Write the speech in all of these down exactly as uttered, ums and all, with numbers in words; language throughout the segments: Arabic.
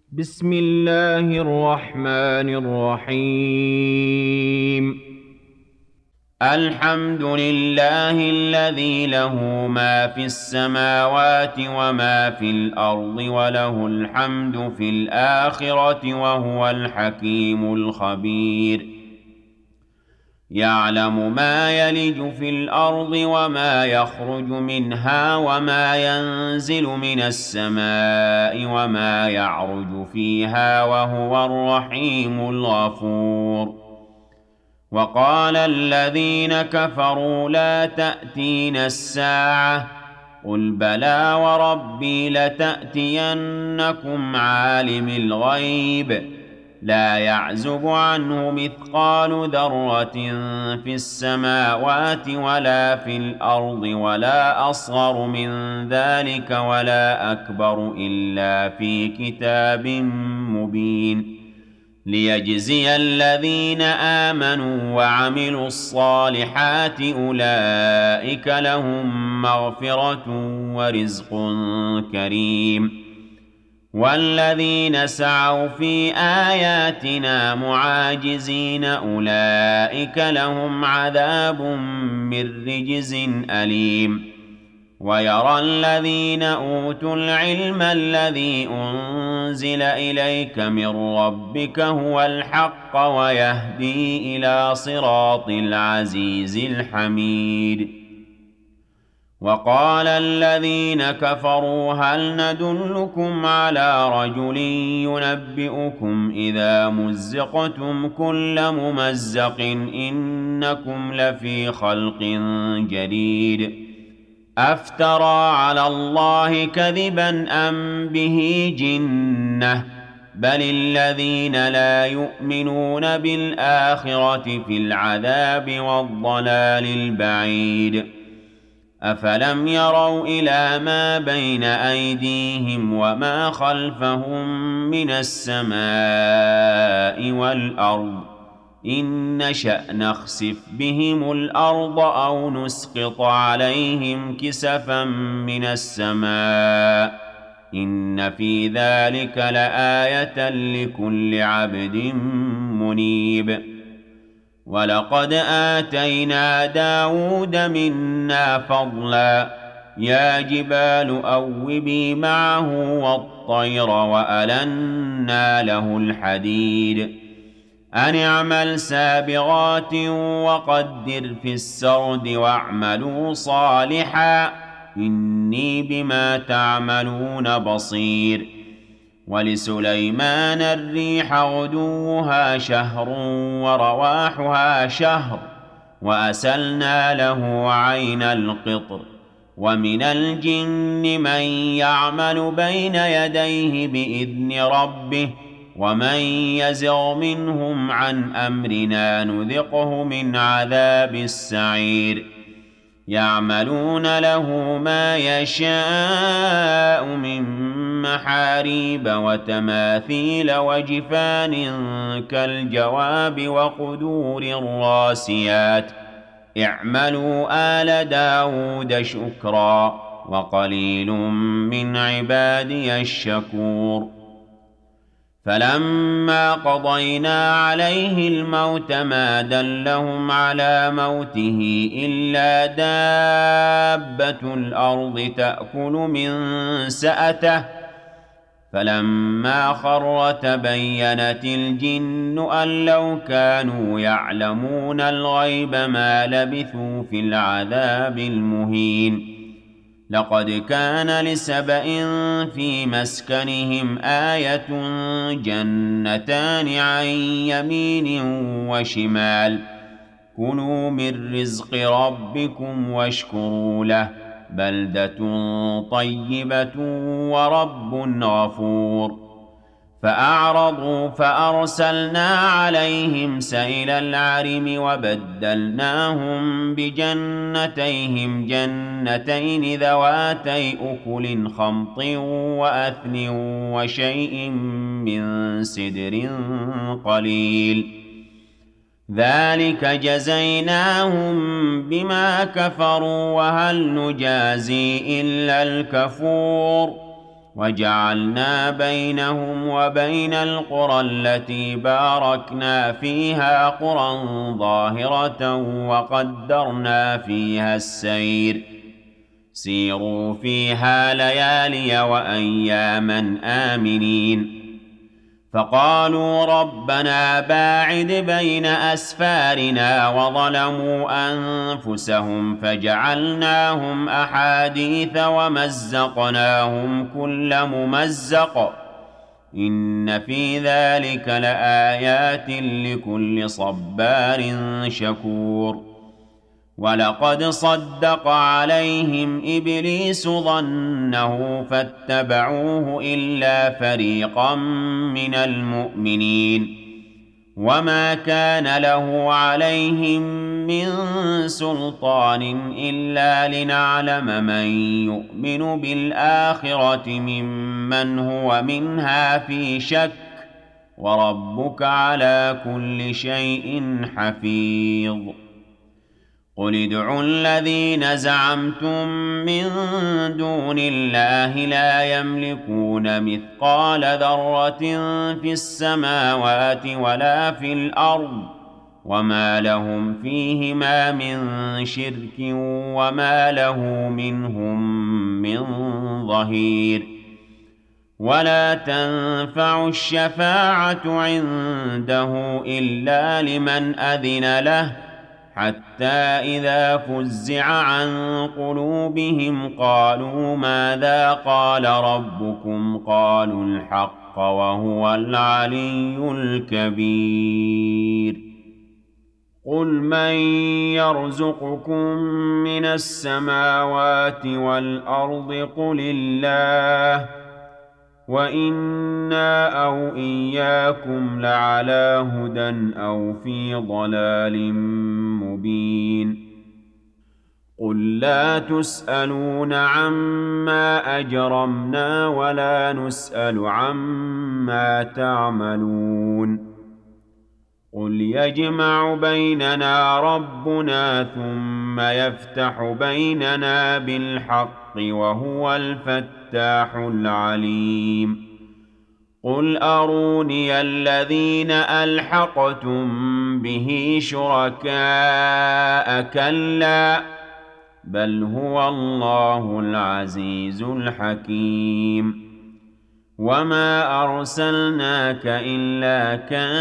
بسم الله الرحمن الرحيم. الحمد لله الذي له ما في السماوات وما في الأرض وله الحمد في الآخرة وهو الحكيم الخبير. يعلم ما يلج في الأرض وما يخرج منها وما ينزل من السماء وما يعرج فيها وهو الرحيم الغفور. وقال الذين كفروا لا تأتينا الساعة قل بلى وربي لتأتينكم عالم الغيب لا يعزب عنه مثقال ذرة في السماوات ولا في الأرض ولا أصغر من ذلك ولا أكبر إلا في كتاب مبين ليجزي الذين آمنوا وعملوا الصالحات أولئك لهم مغفرة ورزق كريم. والذين سعوا في آياتنا معاجزين أولئك لهم عذاب من رجز أليم. ويرى الذين أوتوا العلم الذي أنزل إليك من ربك هو الحق ويهدي إلى صراط العزيز الحميد. وقال الذين كفروا هل ندلكم على رجل ينبئكم إذا مزقتم كل ممزق إنكم لفي خلق جديد أفترى على الله كذبا أم به جنة بل الذين لا يؤمنون بالآخرة في العذاب والضلال البعيد. أفلم يروا إلى ما بين أيديهم وما خلفهم من السماء والأرض إن نشأ نخسف بهم الأرض أو نسقط عليهم كسفا من السماء إن في ذلك لآية لكل عبد منيب. ولقد آتينا داود منا فضلا يا جبال أوبي معه والطير وألنا له الحديد أن اعمل سابغات وقدر في السرد واعملوا صالحا إني بما تعملون بصير. ولسليمان الريح غدوها شهر ورواحها شهر وأسلنا له عين القطر. ومن الجن من يعمل بين يديه بإذن ربه ومن يزغ منهم عن أمرنا نذقه من عذاب السعير. يعملون له ما يشاء من محاريب وتماثيل وجفان كالجواب وقدور الراسيات اعملوا آل داود شكرا وقليل من عبادي الشكور. فلما قضينا عليه الموت ما دلهم على موته إلا دابة الأرض تأكل من سأته فلما خر تبينت الجن أن لو كانوا يعلمون الغيب ما لبثوا في العذاب المهين. لقد كان لسبإ في مسكنهم آية جنتان عن يمين وشمال كلوا من رزق ربكم واشكروا له بلدة طيبة ورب غفور. فأعرضوا فأرسلنا عليهم سيل العرم وبدلناهم بجنتيهم جنتين ذواتي أكل خمط وأثل وشيء من سدر قليل ذلك جزيناهم بما كفروا وهل نجازي إلا الكفور. وجعلنا بينهم وبين القرى التي باركنا فيها قرى ظاهرة وقدرنا فيها السير سيروا فيها ليالي وأياما آمنين فقالوا ربنا باعد بين أسفارنا وظلموا أنفسهم فجعلناهم أحاديث ومزقناهم كل ممزق إن في ذلك لآيات لكل صبار شكور ولقد صدق عليهم إبليس ظنه فاتبعوه إلا فريقا من المؤمنين وما كان له عليهم من سلطان إلا لنعلم من يؤمن بالآخرة ممن هو منها في شك وربك على كل شيء حفيظ قل ادعوا الذين زعمتم من دون الله لا يملكون مثقال ذرة في السماوات ولا في الأرض وما لهم فيهما من شرك وما له منهم من ظهير ولا تنفع الشفاعة عنده إلا لمن أذن له حتى إذا فزع عن قلوبهم قالوا ماذا قال ربكم قالوا الحق وهو العلي الكبير قل من يرزقكم من السماوات والأرض قل الله وإنا أو إياكم لعلى هدى أو في ضلال مبين قل لا تسألون عما أجرمنا ولا نسأل عما تعملون قل يجمع بيننا ربنا ثم يفتح بيننا بالحق وهو الفتاح العليم قل أروني الذين ألحقتم به شركاء كلا بل هو الله العزيز الحكيم وما أرسلناك إلا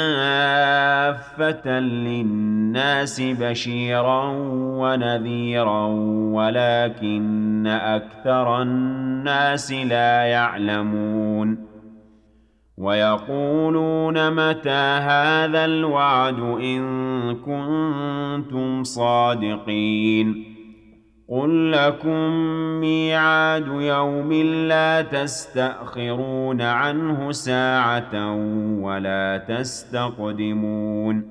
كافة للناس بشيرا ونذيرا ولكن أكثر الناس لا يعلمون ويقولون متى هذا الوعد إن كنتم صادقين قل لكم ميعاد يوم لا تستأخرون عنه ساعة ولا تستقدمون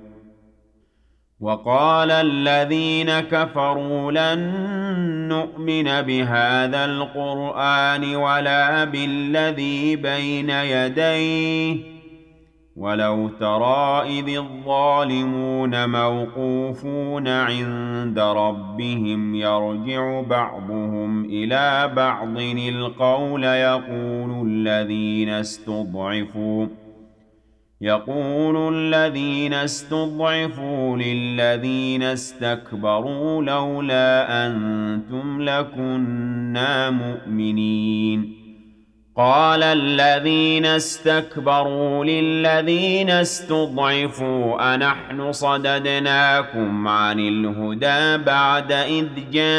وقال الذين كفروا لن نؤمن بهذا القرآن ولا بالذي بين يديه ولو ترى إذ الظالمون موقوفون عند ربهم يرجع بعضهم إلى بعض القول يقول الذين استضعفوا يقول الذين استضعفوا للذين استكبروا لولا أنتم لكنا مؤمنين قال الذين استكبروا للذين استضعفوا أنحن صددناكم عن الهدى بعد إذ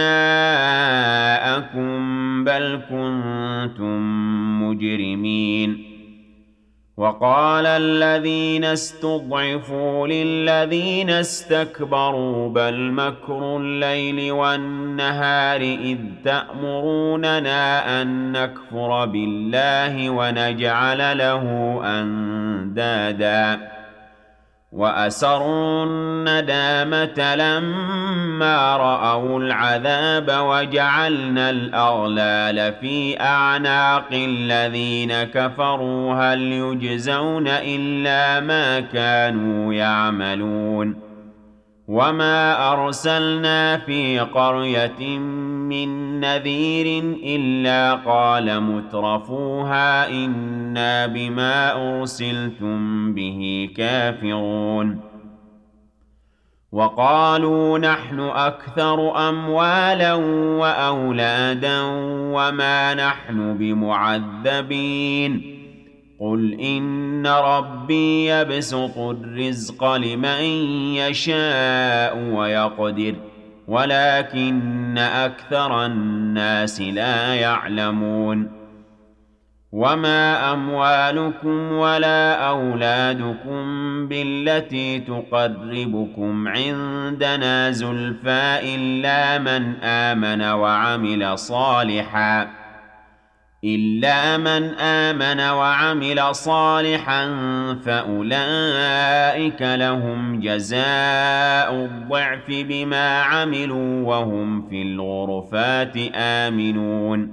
جاءكم بل كنتم مجرمين وقال الذين استضعفوا للذين استكبروا بل مكر الليل والنهار إذ تأمروننا أن نكفر بالله ونجعل له أندادا وأسروا الندامة لما رأوا العذاب وجعلنا الأغلال في أعناق الذين كفروا هل يجزون إلا ما كانوا يعملون وما أرسلنا في قرية من نذير إلا قال مترفوها إنا بما أرسلتم به كافرون وقالوا نحن أكثر أموالا وأولادا وما نحن بمعذبين قل إن ربي يبسط الرزق لمن يشاء ويقدر ولكن أكثر الناس لا يعلمون وما أموالكم ولا أولادكم بالتي تقربكم عندنا زلفى إلا من آمن وعمل صالحا إلا من آمن وعمل صالحا فأولئك لهم جزاء الضعف بما عملوا وهم في الغرفات آمنون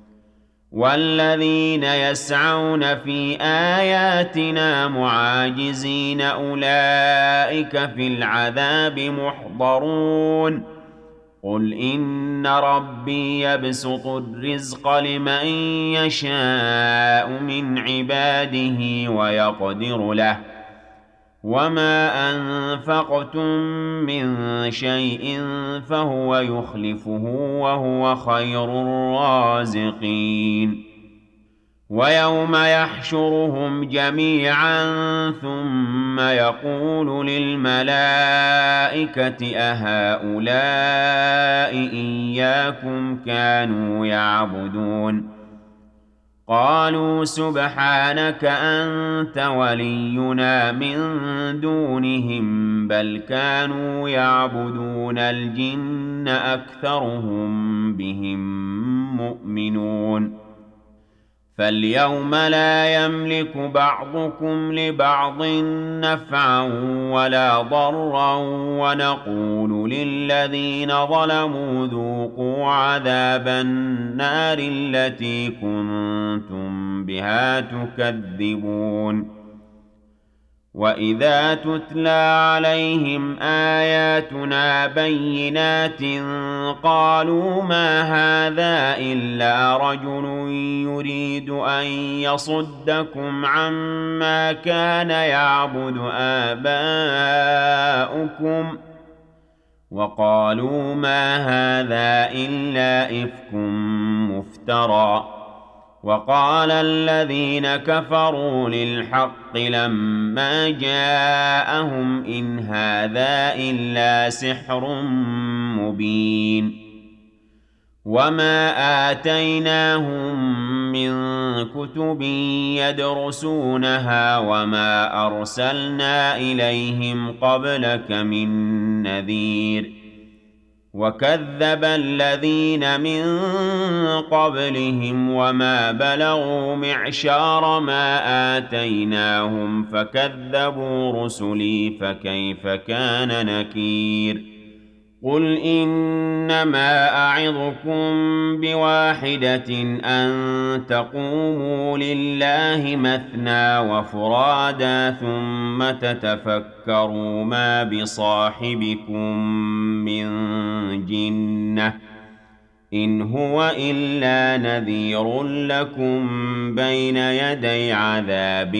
والذين يسعون في آياتنا معاجزين أولئك في العذاب محضرون قل إن ربي يبسط الرزق لمن يشاء من عباده ويقدر له وما أنفقتم من شيء فهو يخلفه وهو خير الرازقين ويوم يحشرهم جميعا ثم يقول للملائكة أهؤلاء إياكم كانوا يعبدون قالوا سبحانك أنت ولينا من دونهم بل كانوا يعبدون الجن أكثرهم بهم مؤمنون فاليوم لا يملك بعضكم لبعض نفعا ولا ضرا ونقول للذين ظلموا ذوقوا عذاب النار التي كنتم بها تكذبون وإذا تتلى عليهم آياتنا بينات قالوا ما هذا إلا رجل يريد أن يصدكم عما كان يعبد آباؤكم وقالوا ما هذا إلا إفك مفترى وقال الذين كفروا للحق لما جاءهم إن هذا إلا سحر مبين وما آتيناهم من كتب يدرسونها وما أرسلنا إليهم قبلك من نذير وكذب الذين من قبلهم وما بلغوا معشار ما آتيناهم فكذبوا رسلي فكيف كان نكير قل إنما أعظكم بواحدة أن تقوموا لله مثنى وفرادا ثم تتفكروا ما بصاحبكم من جنة إن هو إلا نذير لكم بين يدي عذاب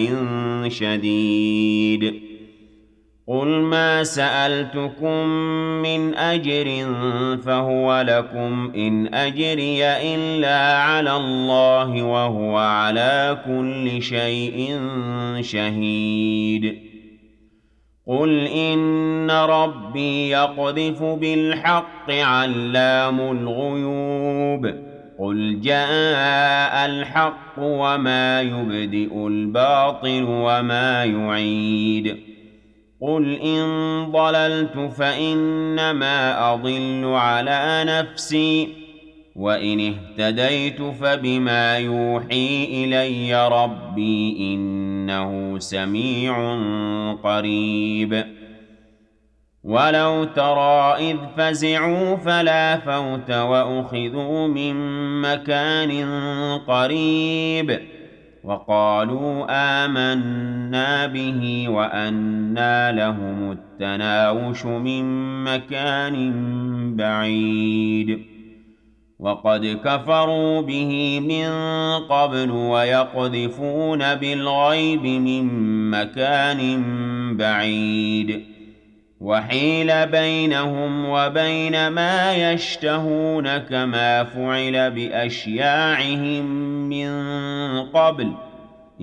شديد قل ما سألتكم من أجر فهو لكم إن أجري إلا على الله وهو على كل شيء شهيد قل إن ربي يقذف بالحق علام الغيوب قل جاء الحق وما يبدئ الباطل وما يعيد قل إن ضللت فإنما أضل على نفسي وإن اهتديت فبما يوحي إلي ربي إنه سميع قريب ولو ترى إذ فزعوا فلا فوت وأخذوا من مكان قريب وقالوا آمنا به وأنى لهم التناوش من مكان بعيد وقد كفروا به من قبل ويقذفون بالغيب من مكان بعيد وحيل بينهم وبين ما يشتهون كما فعل بأشياعهم من قبل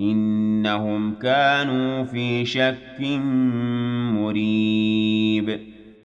إنهم كانوا في شك مريب